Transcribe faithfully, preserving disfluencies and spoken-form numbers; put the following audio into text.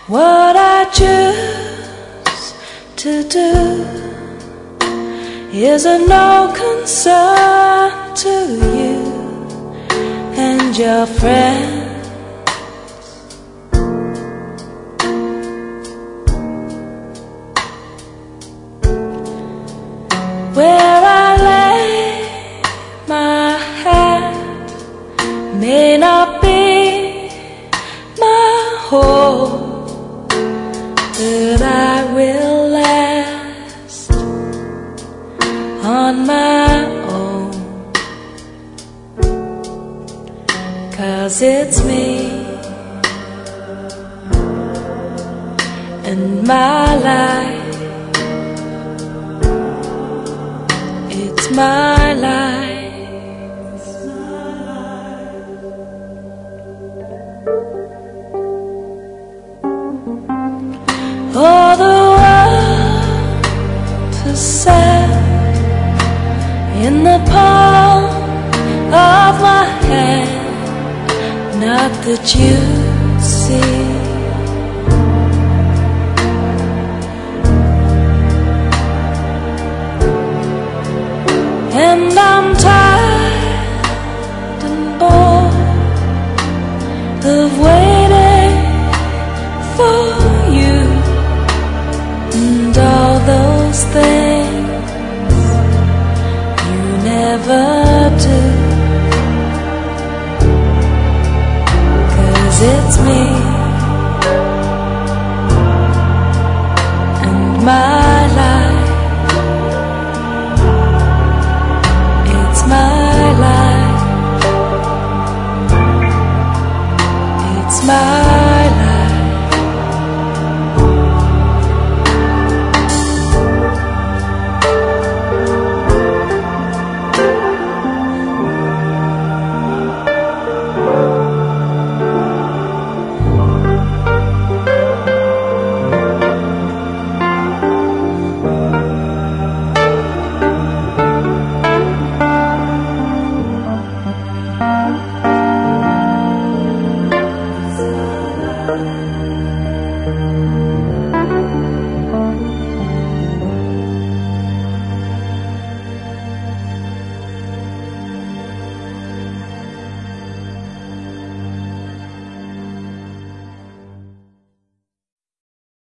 What I choose to do is of no concern to you and your friends. Where I lay my head may not be my home, but I will last on my own, 'cause it's me and my life. It's my life. Oh, the world is set in the palm of my hand, not that you see. And I'm tired and bored of waiting for you and all those things you never